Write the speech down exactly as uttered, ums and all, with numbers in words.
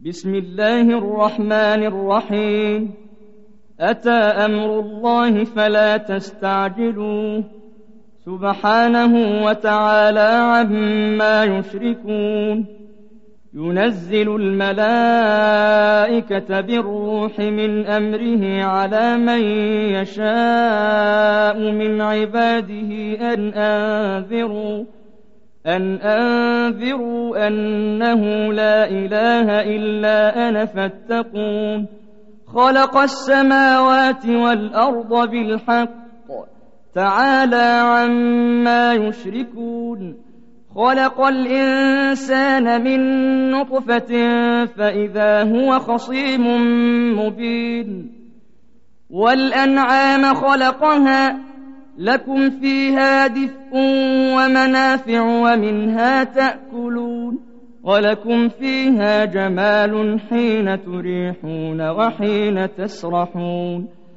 بسم الله الرحمن الرحيم أتى أمر الله فلا تستعجلوه سبحانه وتعالى عما يشركون ينزل الملائكة بالروح من أمره على من يشاء من عباده أن أنذروا أن أنذروا أنه لا إله إلا أنا فاتقون خلق السماوات والأرض بالحق تعالى عما يشركون خلق الإنسان من نطفة فإذا هو خصيم مبين والأنعام خلقها لكم فيها دفء ومنافع ومنها تأكلون ولكم فيها جمال حين تريحون وحين تسرحون